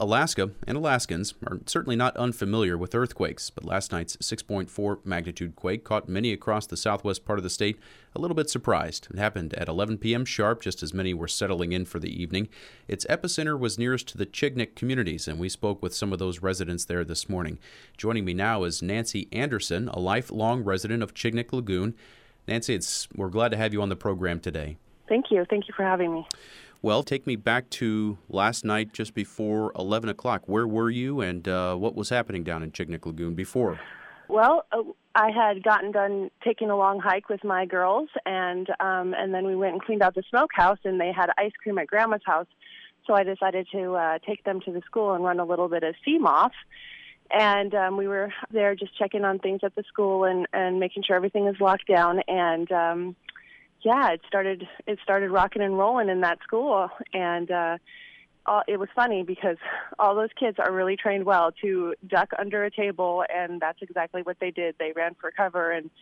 Alaska and Alaskans are certainly not unfamiliar with earthquakes, but last night's 6.4 magnitude quake caught many across the southwest part of the state a little bit surprised. It happened at 11 p.m. sharp, just as many were settling in for the evening. Its epicenter was nearest to the Chignik communities, and we spoke with some of those residents there this morning. Joining me now is Nancy Anderson, a lifelong resident of Chignik Lagoon. Nancy, we're glad to have you on the program today. Thank you. Thank you for having me. Well, take me back to last night just before 11 o'clock. Where were you and what was happening down in Chignik Lagoon before? Well, I had gotten done taking a long hike with my girls, and then we went and cleaned out the smokehouse, and they had ice cream at Grandma's house. So I decided to take them to the school and run a little bit of CMOF. And we were there just checking on things at the school and making sure everything is locked down. And it started rocking and rolling in that school, and it was funny because all those kids are really trained well to duck under a table, and that's exactly what they did. They ran for cover, and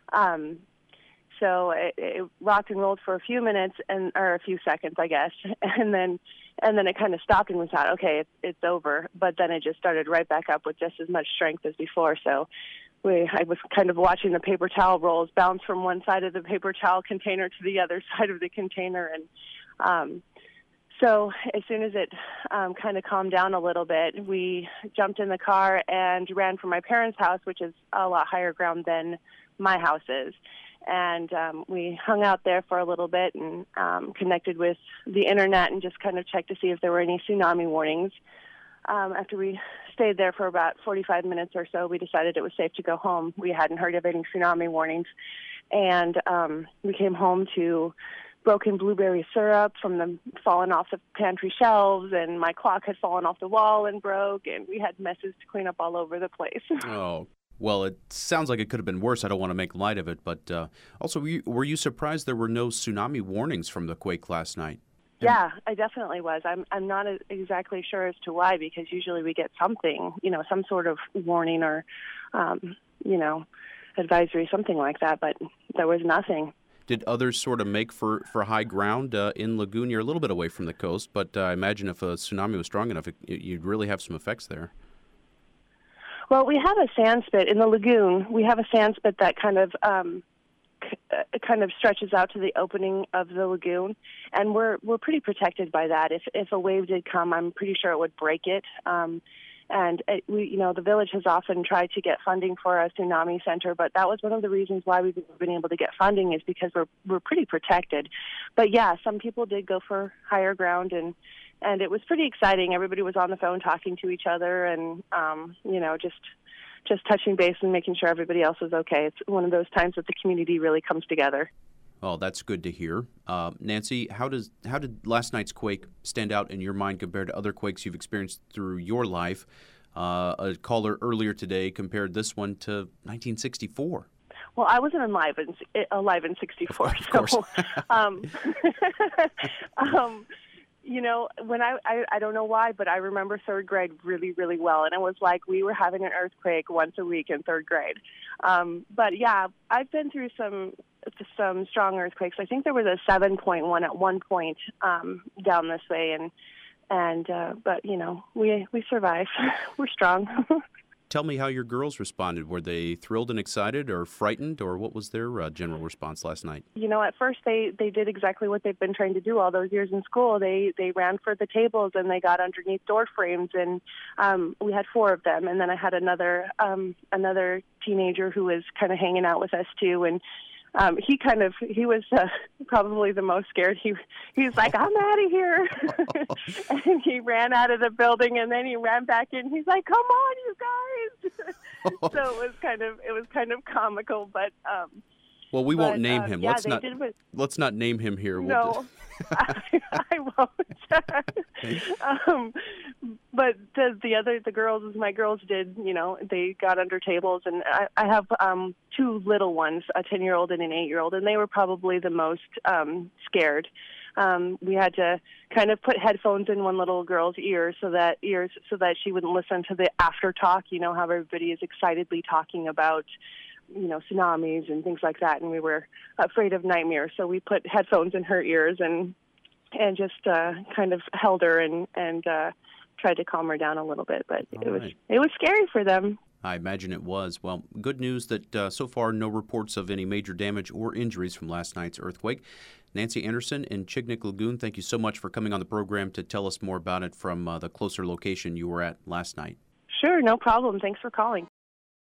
so it rocked and rolled for a few minutes or a few seconds, I guess, and then it kind of stopped, and we thought, okay, it's over. But then it just started right back up with just as much strength as before. So I was kind of watching the paper towel rolls bounce from one side of the paper towel container to the other side of the container. And so as soon as it kind of calmed down a little bit, we jumped in the car and ran from my parents' house, which is a lot higher ground than my house is. And we hung out there for a little bit and connected with the internet and just kind of checked to see if there were any tsunami warnings. After we stayed there for about 45 minutes or so, we decided it was safe to go home. We hadn't heard of any tsunami warnings. And we came home to broken blueberry syrup from them falling off the pantry shelves, and my clock had fallen off the wall and broke, and we had messes to clean up all over the place. Oh, well, it sounds like it could have been worse. I don't want to make light of it, but also, were you surprised there were no tsunami warnings from the quake last night? Yeah, I definitely was. I'm not exactly sure as to why, because usually we get something, some sort of warning or, advisory, something like that, but there was nothing. Did others sort of make for high ground in Lagoon? You're a little bit away from the coast, but I imagine if a tsunami was strong enough, you'd really have some effects there. Well, we have a sand spit in the lagoon. We have a sand spit that kind of stretches out to the opening of the lagoon, and we're pretty protected by that. If a wave did come, I'm pretty sure it would break it. The village has often tried to get funding for a tsunami center, but that was one of the reasons why we've been able to get funding, is because we're pretty protected. But yeah, some people did go for higher ground, and it was pretty exciting. Everybody was on the phone talking to each other, and just touching base and making sure everybody else is okay. It's one of those times that the community really comes together. Oh, that's good to hear. Nancy, how did last night's quake stand out in your mind compared to other quakes you've experienced through your life? A caller earlier today compared this one to 1964. Well, I wasn't alive in 64. Of course. So, when I don't know why, but I remember third grade really, really well. And it was like we were having an earthquake once a week in third grade. But yeah, I've been through some strong earthquakes. I think there was a 7.1 at one point down this way. But we survived. We're strong. Tell me how your girls responded. Were they thrilled and excited or frightened, or what was their general response last night? At first they did exactly what they've been trying to do all those years in school. They ran for the tables and they got underneath door frames, and we had 4 of them. And then I had another teenager who was kind of hanging out with us too, and he was probably the most scared. He's like, I'm out of here. And he ran out of the building, and then he ran back in. He's like, come on, you guys. So it was kind of comical, but well, we won't name him. Yeah, let's not name him here. No, I won't. But my girls did, they got under tables, and I have 2 little ones, a 10-year-old and an 8-year-old, and they were probably the most scared. We had to kind of put headphones in one little girl's ears so that she wouldn't listen to the after talk. How everybody is excitedly talking about tsunamis and things like that, and we were afraid of nightmares. So we put headphones in her ears and just kind of held her and tried to calm her down a little bit, but All right. it was scary for them. I imagine it was. Well, good news that so far no reports of any major damage or injuries from last night's earthquake. Nancy Anderson in Chignik Lagoon, thank you so much for coming on the program to tell us more about it from the closer location you were at last night. Sure, no problem. Thanks for calling.